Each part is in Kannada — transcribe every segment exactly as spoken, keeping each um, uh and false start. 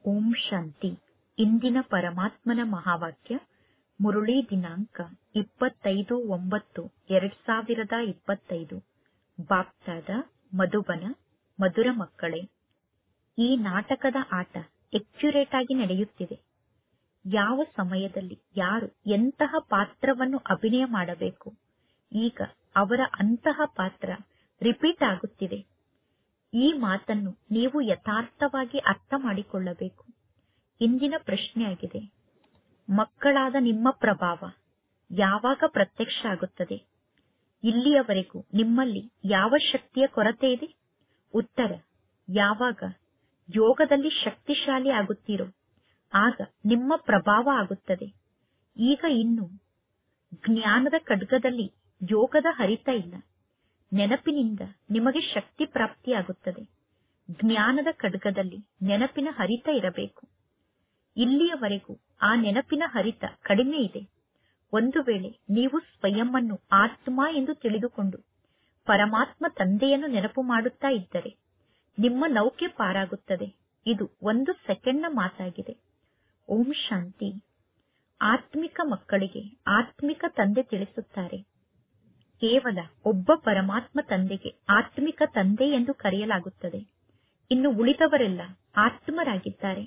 ಓಂ ಶಾಂತಿ. ಇಂದಿನ ಪರಮಾತ್ಮನ ಮಹಾವಾಕ್ಯ ಮುರುಳಿ ದಿನಾಂಕ ಇಪ್ಪತ್ತೈದು ಒಂಬತ್ತು ಎರಡ್ ಸಾವಿರದ ಇಪ್ಪತ್ತೈದು. ಬಾಪ್ತಾದ ಮಧುಬನ. ಮಧುರ ಮಕ್ಕಳೇ, ಈ ನಾಟಕದ ಆಟ ಎಕ್ಯುರೇಟ್ ಆಗಿ ನಡೆಯುತ್ತಿದೆ. ಯಾವ ಸಮಯದಲ್ಲಿ ಯಾರು ಎಂತಹ ಪಾತ್ರವನ್ನು ಅಭಿನಯ ಮಾಡಬೇಕು, ಈಗ ಅವರ ಅಂತಹ ಪಾತ್ರ ರಿಪೀಟ್ ಆಗುತ್ತಿದೆ. ಈ ಮಾತನ್ನು ನೀವು ಯಥಾರ್ಥವಾಗಿ ಅರ್ಥ ಮಾಡಿಕೊಳ್ಳಬೇಕು. ಇಂದಿನ ಪ್ರಶ್ನೆಯಾಗಿದೆ, ಮಕ್ಕಳಾದ ನಿಮ್ಮ ಪ್ರಭಾವ ಯಾವಾಗ ಪ್ರತ್ಯಕ್ಷ ಆಗುತ್ತದೆ? ಇಲ್ಲಿಯವರೆಗೂ ನಿಮ್ಮಲ್ಲಿ ಯಾವ ಶಕ್ತಿಯ ಕೊರತೆ ಇದೆ? ಉತ್ತರ, ಯಾವಾಗ ಯೋಗದಲ್ಲಿ ಶಕ್ತಿಶಾಲಿ ಆಗುತ್ತೀರೋ ಆಗ ನಿಮ್ಮ ಪ್ರಭಾವ ಆಗುತ್ತದೆ. ಈಗ ಇನ್ನು ಜ್ಞಾನದ ಖಡ್ಗದಲ್ಲಿ ಯೋಗದ ಹರಿತ ಇಲ್ಲ. ನೆನಪಿನಿಂದ ನಿಮಗೆ ಶಕ್ತಿ ಪ್ರಾಪ್ತಿಯಾಗುತ್ತದೆ. ಜ್ಞಾನದ ಖಡ್ಗದಲ್ಲಿ ನೆನಪಿನ ಹರಿತ ಇರಬೇಕು. ಇಲ್ಲಿಯವರೆಗೂ ಆ ನೆನಪಿನ ಹರಿತ ಕಡಿಮೆ ಇದೆ. ಒಂದು ವೇಳೆ ನೀವು ಸ್ವಯಂವನ್ನು ಆತ್ಮ ಎಂದು ತಿಳಿದುಕೊಂಡು ಪರಮಾತ್ಮ ತಂದೆಯನ್ನು ನೆನಪು ಮಾಡುತ್ತಾ ಇದ್ದರೆ ನಿಮ್ಮ ನೌಕೆ ಪಾರಾಗುತ್ತದೆ. ಇದು ಒಂದು ಸೆಕೆಂಡ್ನ ಮಾತಾಗಿದೆ. ಓಂ ಶಾಂತಿ. ಆತ್ಮಿಕ ಮಕ್ಕಳಿಗೆ ಆತ್ಮಿಕ ತಂದೆ ತಿಳಿಸುತ್ತಾರೆ, ಕೇವಲ ಒಬ್ಬ ಪರಮಾತ್ಮ ತಂದೆಗೆ ಆತ್ಮಿಕ ತಂದೆ ಎಂದು ಕರೆಯಲಾಗುತ್ತದೆ. ಇನ್ನು ಉಳಿದವರೆಲ್ಲ ಆತ್ಮರಾಗಿದ್ದಾರೆ.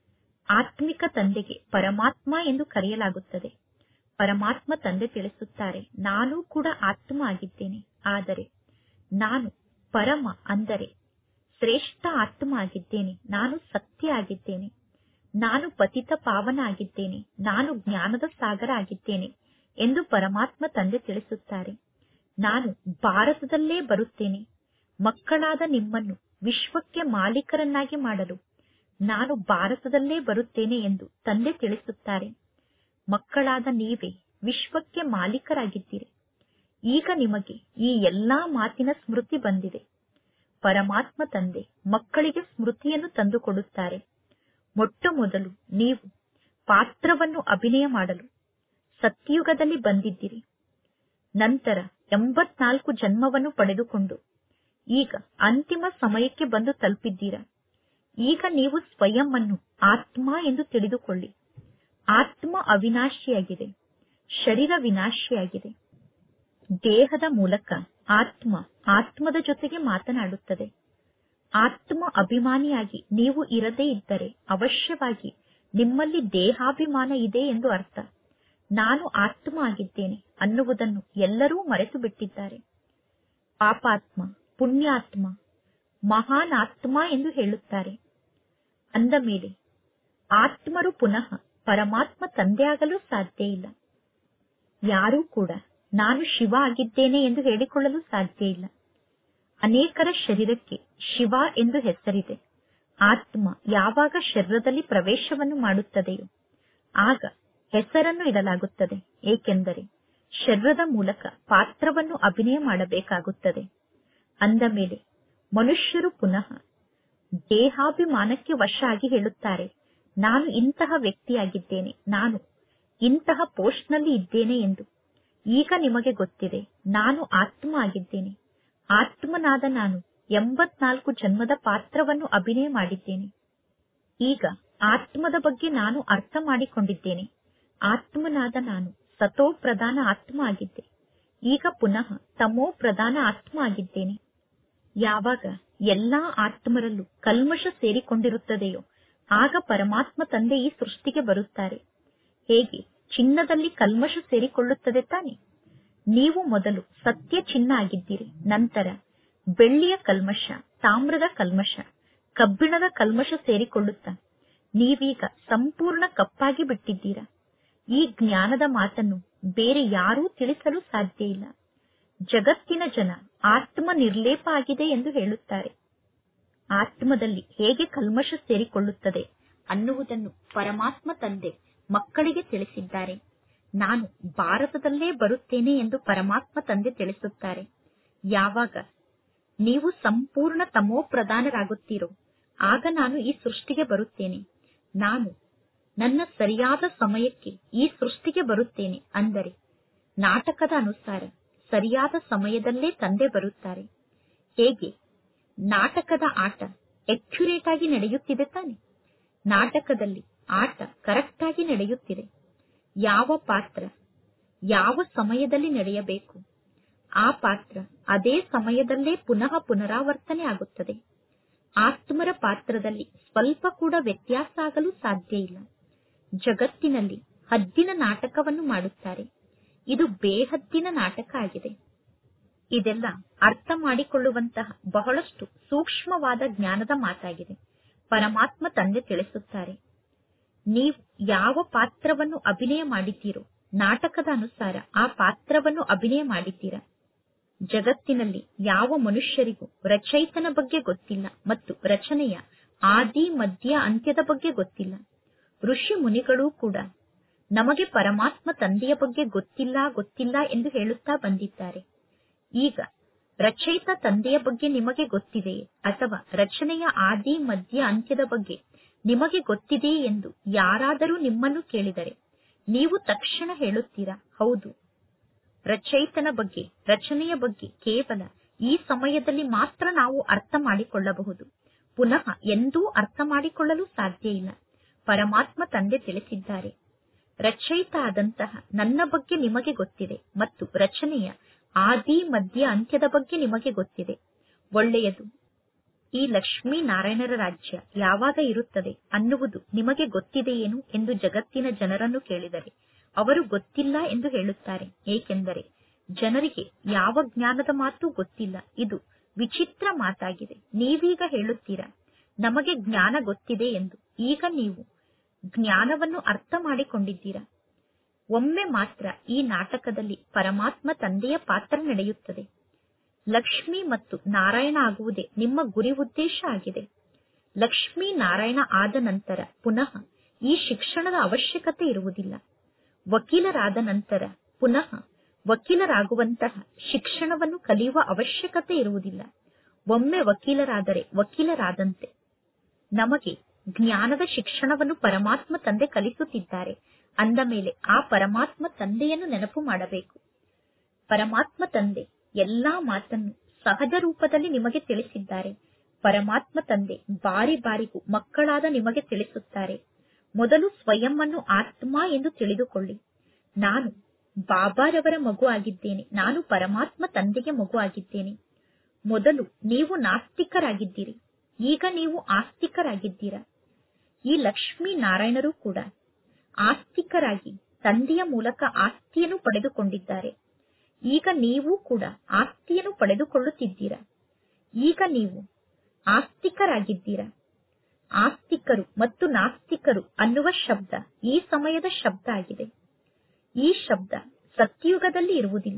ಆತ್ಮಿಕ ತಂದೆಗೆ ಪರಮಾತ್ಮ ಎಂದು ಕರೆಯಲಾಗುತ್ತದೆ. ಪರಮಾತ್ಮ ತಂದೆ ತಿಳಿಸುತ್ತಾರೆ, ನಾನೂ ಕೂಡ ಆತ್ಮ ಆಗಿದ್ದೇನೆ, ಆದರೆ ನಾನು ಪರಮ ಅಂದರೆ ಶ್ರೇಷ್ಠ ಆತ್ಮ ಆಗಿದ್ದೇನೆ. ನಾನು ಸತ್ಯ ಆಗಿದ್ದೇನೆ. ನಾನು ಪತಿತ ಪಾವನ ಆಗಿದ್ದೇನೆ. ನಾನು ಜ್ಞಾನದ ಸಾಗರ ಆಗಿದ್ದೇನೆ ಎಂದು ಪರಮಾತ್ಮ ತಂದೆ ತಿಳಿಸುತ್ತಾರೆ. ನಾನು ಭಾರತದಲ್ಲೇ ಬರುತ್ತೇನೆ. ಮಕ್ಕಳಾದ ನಿಮ್ಮನ್ನು ವಿಶ್ವಕ್ಕೆ ಮಾಲೀಕರನ್ನಾಗಿ ಮಾಡಲು ನಾನು ಭಾರತದಲ್ಲೇ ಬರುತ್ತೇನೆ ಎಂದು ತಂದೆ ತಿಳಿಸುತ್ತಾರೆ. ಮಕ್ಕಳಾದ ನೀವೇ ವಿಶ್ವಕ್ಕೆ ಮಾಲೀಕರಾಗಿದ್ದೀರಿ. ಈಗ ನಿಮಗೆ ಈ ಎಲ್ಲಾ ಮಾತಿನ ಸ್ಮೃತಿ ಬಂದಿದೆ. ಪರಮಾತ್ಮ ತಂದೆ ಮಕ್ಕಳಿಗೆ ಸ್ಮೃತಿಯನ್ನು ತಂದುಕೊಡುತ್ತಾರೆ. ಮೊಟ್ಟ ಮೊದಲು ನೀವು ಪಾತ್ರವನ್ನು ಅಭಿನಯ ಮಾಡಲು ಸತ್ಯುಗದಲ್ಲಿ ಬಂದಿದ್ದೀರಿ. ನಂತರ ಎಂಬತ್ನಾಲ್ಕು ಜನ್ಮವನ್ನು ಪಡೆದುಕೊಂಡು ಈಗ ಅಂತಿಮ ಸಮಯಕ್ಕೆ ಬಂದು ತಲುಪಿದ್ದೀರಾ. ಈಗ ನೀವು ಸ್ವಯಂ ಅನ್ನು ಆತ್ಮ ಎಂದು ತಿಳಿದುಕೊಳ್ಳಿ. ಆತ್ಮ ಅವಿನಾಶಿಯಾಗಿದೆ, ಶರೀರ ವಿನಾಶಿಯಾಗಿದೆ. ದೇಹದ ಮೂಲಕ ಆತ್ಮ ಆತ್ಮದ ಜೊತೆಗೆ ಮಾತನಾಡುತ್ತದೆ. ಆತ್ಮ ಅಭಿಮಾನಿಯಾಗಿ ನೀವು ಇರದೇ ಇದ್ದರೆ ಅವಶ್ಯವಾಗಿ ನಿಮ್ಮಲ್ಲಿ ದೇಹಾಭಿಮಾನ ಇದೆ ಎಂದು ಅರ್ಥ. ನಾನು ಆತ್ಮ ಆಗಿದ್ದೇನೆ ಅನ್ನುವುದನ್ನು ಎಲ್ಲರೂ ಮರೆತು ಬಿಟ್ಟಿದ್ದಾರೆ. ಪಾಪಾತ್ಮ, ಪುಣ್ಯಾತ್ಮ, ಮಹಾನ್ ಆತ್ಮ ಎಂದು ಹೇಳುತ್ತಾರೆ. ಅಂದ ಮೇಲೆ ಆತ್ಮರು ಪುನಃ ಪರಮಾತ್ಮ ತಂದೆಯಾಗಲು ಸಾಧ್ಯ ಇಲ್ಲ. ಯಾರೂ ಕೂಡ ನಾನು ಶಿವ ಆಗಿದ್ದೇನೆ ಎಂದು ಹೇಳಿಕೊಳ್ಳಲು ಸಾಧ್ಯ ಇಲ್ಲ. ಅನೇಕರ ಶರೀರಕ್ಕೆ ಶಿವ ಎಂದು ಹೆಸರಿದೆ. ಆತ್ಮ ಯಾವಾಗ ಶರೀರದಲ್ಲಿ ಪ್ರವೇಶವನ್ನು ಮಾಡುತ್ತದೆಯೋ ಆಗ ಹೆಸರನ್ನು ಇಡಲಾಗುತ್ತದೆ. ಏಕೆಂದರೆ ಶರೀರದ ಮೂಲಕ ಪಾತ್ರವನ್ನು ಅಭಿನಯ ಮಾಡಬೇಕಾಗುತ್ತದೆ. ಅಂದ ಮೇಲೆ ಮನುಷ್ಯರು ಪುನಃ ದೇಹಾಭಿಮಾನಕ್ಕೆ ವಶ ಆಗಿ ಹೇಳುತ್ತಾರೆ, ನಾನು ಇಂತಹ ವ್ಯಕ್ತಿಯಾಗಿದ್ದೇನೆ, ನಾನು ಇಂತಹ ಪೋಸ್ಟ್ನಲ್ಲಿ ಇದ್ದೇನೆ ಎಂದು. ಈಗ ನಿಮಗೆ ಗೊತ್ತಿದೆ, ನಾನು ಆತ್ಮ ಆಗಿದ್ದೇನೆ. ಆತ್ಮನಾದ ನಾನು ಎಂಬತ್ನಾಲ್ಕು ಜನ್ಮದ ಪಾತ್ರವನ್ನು ಅಭಿನಯ ಮಾಡಿದ್ದೇನೆ. ಈಗ ಆತ್ಮದ ಬಗ್ಗೆ ನಾನು ಅರ್ಥ ಮಾಡಿಕೊಂಡಿದ್ದೇನೆ. ಆತ್ಮನಾದ ನಾನು ಸತೋ ಪ್ರಧಾನ ಆತ್ಮ ಆಗಿದ್ದೆ. ಈಗ ಪುನಃ ತಮೋ ಪ್ರಧಾನ ಆತ್ಮ ಆಗಿದ್ದೇನೆ. ಯಾವಾಗ ಎಲ್ಲಾ ಆತ್ಮರಲ್ಲೂ ಕಲ್ಮಶ ಸೇರಿಕೊಂಡಿರುತ್ತದೆಯೋ ಆಗ ಪರಮಾತ್ಮ ತಂದೆ ಈ ಸೃಷ್ಟಿಗೆ ಬರುತ್ತಾರೆ. ಹೇಗೆ ಚಿನ್ನದಲ್ಲಿ ಕಲ್ಮಶ ಸೇರಿಕೊಳ್ಳುತ್ತದೆ ತಾನೆ? ನೀವು ಮೊದಲು ಸತ್ಯ ಚಿನ್ನ ಆಗಿದ್ದೀರಿ. ನಂತರ ಬೆಳ್ಳಿಯ ಕಲ್ಮಶ, ತಾಮ್ರದ ಕಲ್ಮಶ, ಕಬ್ಬಿಣದ ಕಲ್ಮಶ ಸೇರಿಕೊಳ್ಳುತ್ತಾ ನೀವೀಗ ಸಂಪೂರ್ಣ ಕಪ್ಪಾಗಿ ಬಿಟ್ಟಿದ್ದೀರಾ. ಈ ಜ್ಞಾನದ ಮಾತನ್ನು ಬೇರೆ ಯಾರೂ ತಿಳಿಸಲು ಸಾಧ್ಯ ಇಲ್ಲ. ಜಗತ್ತಿನ ಜನ ಆತ್ಮ ನಿರ್ಲೇಪ ಆಗಿದೆ ಎಂದು ಹೇಳುತ್ತಾರೆ. ಆತ್ಮದಲ್ಲಿ ಹೇಗೆ ಕಲ್ಮಶ ಸೇರಿಕೊಳ್ಳುತ್ತದೆ ಅನ್ನುವುದನ್ನು ಪರಮಾತ್ಮ ತಂದೆ ಮಕ್ಕಳಿಗೆ ತಿಳಿಸಿದ್ದಾರೆ. ನಾನು ಭಾರತದಲ್ಲೇ ಬರುತ್ತೇನೆ ಎಂದು ಪರಮಾತ್ಮ ತಂದೆ ತಿಳಿಸುತ್ತಾರೆ. ಯಾವಾಗ ನೀವು ಸಂಪೂರ್ಣ ತಮೋ ಪ್ರಧಾನರಾಗುತ್ತೀರೋ ಆಗ ನಾನು ಈ ಸೃಷ್ಟಿಗೆ ಬರುತ್ತೇನೆ. ನಾನು ನನ್ನ ಸರಿಯಾದ ಸಮಯಕ್ಕೆ ಈ ಸೃಷ್ಟಿಗೆ ಬರುತ್ತೇನೆ. ಅಂದರೆ ನಾಟಕದ ಅನುಸಾರ ಸರಿಯಾದ ಸಮಯದಲ್ಲೇ ತಂದೆ ಬರುತ್ತಾರೆ. ಹೇಗೆ ನಾಟಕದ ಆಟ ಎಕ್ಯುರೇಟ್ ಆಗಿ ನಡೆಯುತ್ತಿದೆ ತಾನೆ? ನಾಟಕದಲ್ಲಿ ಆಟ ಕರೆಕ್ಟಾಗಿ ನಡೆಯುತ್ತಿದೆ. ಯಾವ ಪಾತ್ರ ಯಾವ ಸಮಯದಲ್ಲಿ ನಡೆಯಬೇಕು ಆ ಪಾತ್ರ ಅದೇ ಸಮಯದಲ್ಲೇ ಪುನಃ ಪುನರಾವರ್ತನೆ ಆಗುತ್ತದೆ. ಆತ್ಮರ ಪಾತ್ರದಲ್ಲಿ ಸ್ವಲ್ಪ ಕೂಡ ವ್ಯತ್ಯಾಸ ಆಗಲು ಸಾಧ್ಯ ಇಲ್ಲ. ಜಗತ್ತಿನಲ್ಲಿ ಹದ್ದಿನ ನಾಟಕವನ್ನು ಮಾಡುತ್ತಾರೆ. ಇದು ಬೇಹದ್ದಿನ ನಾಟಕ ಆಗಿದೆ. ಇದೆಲ್ಲ ಅರ್ಥ ಮಾಡಿಕೊಳ್ಳುವಂತಹ ಬಹಳಷ್ಟು ಸೂಕ್ಷ್ಮವಾದ ಜ್ಞಾನದ ಮಾತಾಗಿದೆ. ಪರಮಾತ್ಮ ತಂದೆ ತಿಳಿಸುತ್ತಾರೆ, ನೀವು ಯಾವ ಪಾತ್ರವನ್ನು ಅಭಿನಯ ಮಾಡಿದ್ದೀರೋ ನಾಟಕದ ಅನುಸಾರ ಆ ಪಾತ್ರವನ್ನು ಅಭಿನಯ ಮಾಡಿದ್ದೀರಾ. ಜಗತ್ತಿನಲ್ಲಿ ಯಾವ ಮನುಷ್ಯರಿಗೂ ರಚಯಿತನ ಬಗ್ಗೆ ಗೊತ್ತಿಲ್ಲ ಮತ್ತು ರಚನೆಯ ಆದಿ ಮಧ್ಯ ಅಂತ್ಯದ ಬಗ್ಗೆ ಗೊತ್ತಿಲ್ಲ. ಋಷಿ ಮುನಿಗಳೂ ಕೂಡ ನಮಗೆ ಪರಮಾತ್ಮ ತಂದೆಯ ಬಗ್ಗೆ ಗೊತ್ತಿಲ್ಲ ಗೊತ್ತಿಲ್ಲ ಎಂದು ಹೇಳುತ್ತಾ ಬಂದಿದ್ದಾರೆ. ಈಗ ರಚಯಿತ ತಂದೆಯ ಬಗ್ಗೆ ನಿಮಗೆ ಗೊತ್ತಿದೆಯೇ ಅಥವಾ ರಚನೆಯ ಆದಿ ಮಧ್ಯ ಅಂತ್ಯದ ಬಗ್ಗೆ ನಿಮಗೆ ಗೊತ್ತಿದೆಯೇ ಎಂದು ಯಾರಾದರೂ ನಿಮ್ಮನ್ನು ಕೇಳಿದರೆ ನೀವು ತಕ್ಷಣ ಹೇಳುತ್ತೀರಾ, ಹೌದು. ರಚಯಿತನ ಬಗ್ಗೆ ರಚನೆಯ ಬಗ್ಗೆ ಕೇವಲ ಈ ಸಮಯದಲ್ಲಿ ಮಾತ್ರ ನಾವು ಅರ್ಥ ಮಾಡಿಕೊಳ್ಳಬಹುದು. ಪುನಃ ಎಂದೂ ಅರ್ಥ ಮಾಡಿಕೊಳ್ಳಲು ಸಾಧ್ಯ ಇಲ್ಲ. ಪರಮಾತ್ಮ ತಂದೆ ತಿಳಿಸಿದ್ದಾರೆ, ರಚಯಿತ ಆದಂತಹ ನನ್ನ ಬಗ್ಗೆ ನಿಮಗೆ ಗೊತ್ತಿದೆ ಮತ್ತು ರಚನೆಯ ಆದಿ ಮಧ್ಯ ಅಂತ್ಯದ ಬಗ್ಗೆ ನಿಮಗೆ ಗೊತ್ತಿದೆ. ಒಳ್ಳೆಯದು. ಈ ಲಕ್ಷ್ಮೀ ನಾರಾಯಣರ ರಾಜ್ಯ ಯಾವಾಗ ಇರುತ್ತದೆ ಅನ್ನುವುದು ನಿಮಗೆ ಗೊತ್ತಿದೆಯೇನು ಎಂದು ಜಗತ್ತಿನ ಜನರನ್ನು ಕೇಳಿದರೆ ಅವರು ಗೊತ್ತಿಲ್ಲ ಎಂದು ಹೇಳುತ್ತಾರೆ. ಏಕೆಂದರೆ ಜನರಿಗೆ ಯಾವ ಜ್ಞಾನದ ಮಾತು ಗೊತ್ತಿಲ್ಲ. ಇದು ವಿಚಿತ್ರ ಮಾತಾಗಿದೆ. ನೀವೀಗ ಹೇಳುತ್ತೀರಾ ನಮಗೆ ಜ್ಞಾನ ಗೊತ್ತಿದೆ ಎಂದು. ಈಗ ನೀವು ಜ್ಞಾನವನ್ನು ಅರ್ಥ ಮಾಡಿಕೊಂಡಿದ್ದೀರಾ. ಒಮ್ಮೆ ಮಾತ್ರ ಈ ನಾಟಕದಲ್ಲಿ ಪರಮಾತ್ಮ ತಂದೆಯ ಪಾತ್ರ ನಡೆಯುತ್ತದೆ. ಲಕ್ಷ್ಮಿ ಮತ್ತು ನಾರಾಯಣ ಆಗುವುದೇ ನಿಮ್ಮ ಗುರಿ ಉದ್ದೇಶ ಆಗಿದೆ. ಲಕ್ಷ್ಮೀ ನಾರಾಯಣ ಆದ ನಂತರ ಪುನಃ ಈ ಶಿಕ್ಷಣದ ಅವಶ್ಯಕತೆ ಇರುವುದಿಲ್ಲ. ವಕೀಲರಾದ ನಂತರ ಪುನಃ ವಕೀಲರಾಗುವಂತಹ ಶಿಕ್ಷಣವನ್ನು ಕಲಿಯುವ ಅವಶ್ಯಕತೆ ಇರುವುದಿಲ್ಲ. ಒಮ್ಮೆ ವಕೀಲರಾದರೆ ವಕೀಲರಾದಂತೆ. ನಮಗೆ ಜ್ಞಾನದ ಶಿಕ್ಷಣವನ್ನು ಪರಮಾತ್ಮ ತಂದೆ ಕಲಿಸುತ್ತಿದ್ದಾರೆ ಅಂದ ಮೇಲೆ ಆ ಪರಮಾತ್ಮ ತಂದೆಯನ್ನು ನೆನಪು ಮಾಡಬೇಕು. ಪರಮಾತ್ಮ ತಂದೆ ಎಲ್ಲಾ ಮಾತನ್ನು ಸಹಜ ರೂಪದಲ್ಲಿ ನಿಮಗೆ ತಿಳಿಸಿದ್ದಾರೆ. ಪರಮಾತ್ಮ ತಂದೆ ಬಾರಿ ಬಾರಿಗೂ ಮಕ್ಕಳಾದ ನಿಮಗೆ ತಿಳಿಸುತ್ತಾರೆ, ಮೊದಲು ಸ್ವಯಂ ಅನ್ನು ಆತ್ಮ ಎಂದು ತಿಳಿದುಕೊಳ್ಳಿ. ನಾನು ಬಾಬಾರವರ ಮಗು ಆಗಿದ್ದೇನೆ. ನಾನು ಪರಮಾತ್ಮ ತಂದೆಗೆ ಮಗು ಆಗಿದ್ದೇನೆ. ಮೊದಲು ನೀವು ನಾಸ್ತಿಕರಾಗಿದ್ದೀರಿ, ಈಗ ನೀವು ಆಸ್ತಿಕರಾಗಿದ್ದೀರಾ. ಈ ಲಕ್ಷ್ಮೀ ನಾರಾಯಣರು ಕೂಡ ಆಸ್ತಿಕರಾಗಿ ತಂದೆಯ ಮೂಲಕ ಆಸ್ತಿಯನ್ನು ಪಡೆದುಕೊಂಡಿದ್ದಾರೆ. ಈಗ ನೀವು ಕೂಡ ಆಸ್ತಿಯನ್ನು ಪಡೆದುಕೊಳ್ಳುತ್ತಿದ್ದೀರಾ. ಈಗ ನೀವು ಆಸ್ತಿಕರಾಗಿದ್ದೀರಾ. ಆಸ್ತಿಕರು ಮತ್ತು ನಾಸ್ತಿಕರು ಅನ್ನುವ ಶಬ್ದ ಈ ಸಮಯದ ಶಬ್ದ ಆಗಿದೆ. ಈ ಶಬ್ದ ಸತ್ಯಯುಗದಲ್ಲಿ ಇರುವುದಿಲ್ಲ.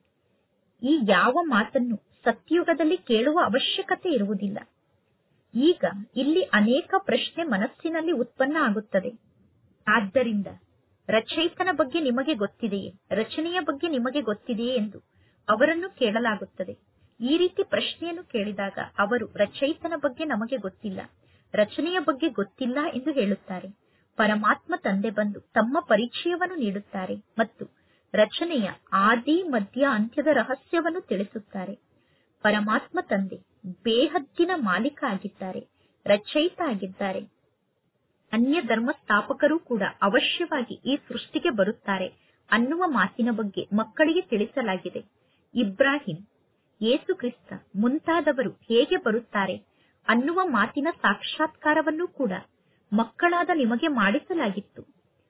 ಈ ಯಾವ ಮಾತನ್ನು ಸತ್ಯಯುಗದಲ್ಲಿ ಕೇಳುವ ಅವಶ್ಯಕತೆ ಇರುವುದಿಲ್ಲ. ಈಗ ಇಲ್ಲಿ ಅನೇಕ ಪ್ರಶ್ನೆ ಮನಸ್ಸಿನಲ್ಲಿ ಉತ್ಪನ್ನ ಆಗುತ್ತದೆ. ಆದ್ದರಿಂದ ರಚಯಿತನ ಬಗ್ಗೆ ನಿಮಗೆ ಗೊತ್ತಿದೆಯೇ, ರಚನೆಯ ಬಗ್ಗೆ ನಿಮಗೆ ಗೊತ್ತಿದೆಯೇ ಎಂದು ಅವರನ್ನು ಕೇಳಲಾಗುತ್ತದೆ. ಈ ರೀತಿ ಪ್ರಶ್ನೆಯನ್ನು ಕೇಳಿದಾಗ ಅವರು ರಚಯಿತನ ಬಗ್ಗೆ ನಮಗೆ ಗೊತ್ತಿಲ್ಲ, ರಚನೆಯ ಬಗ್ಗೆ ಗೊತ್ತಿಲ್ಲ ಎಂದು ಹೇಳುತ್ತಾರೆ. ಪರಮಾತ್ಮ ತಂದೆ ಬಂದು ತಮ್ಮ ಪರಿಚಯವನ್ನು ನೀಡುತ್ತಾರೆ ಮತ್ತು ರಚನೆಯ ಆದಿ ಮಧ್ಯ ಅಂತ್ಯದ ರಹಸ್ಯವನ್ನು ತಿಳಿಸುತ್ತಾರೆ. ಪರಮಾತ್ಮ ತಂದೆ ಬೇಹದ್ದಿನ ಮಾಲೀಕ ಆಗಿದ್ದಾರೆ, ರಚಯಿತ ಆಗಿದ್ದಾರೆ. ಅನ್ಯ ಧರ್ಮ ಸ್ಥಾಪಕರು ಕೂಡ ಅವಶ್ಯವಾಗಿ ಈ ಸೃಷ್ಟಿಗೆ ಬರುತ್ತಾರೆ ಅನ್ನುವ ಮಾತಿನ ಬಗ್ಗೆ ಮಕ್ಕಳಿಗೆ ತಿಳಿಸಲಾಗಿದೆ. ಇಬ್ರಾಹಿಂ, ಯೇಸು ಕ್ರಿಸ್ತ ಮುಂತಾದವರು ಹೇಗೆ ಬರುತ್ತಾರೆ ಅನ್ನುವ ಮಾತಿನ ಸಾಕ್ಷಾತ್ಕಾರವನ್ನು ಕೂಡ ಮಕ್ಕಳಾದ ನಿಮಗೆ ಮಾಡಿಸಲಾಗಿತ್ತು.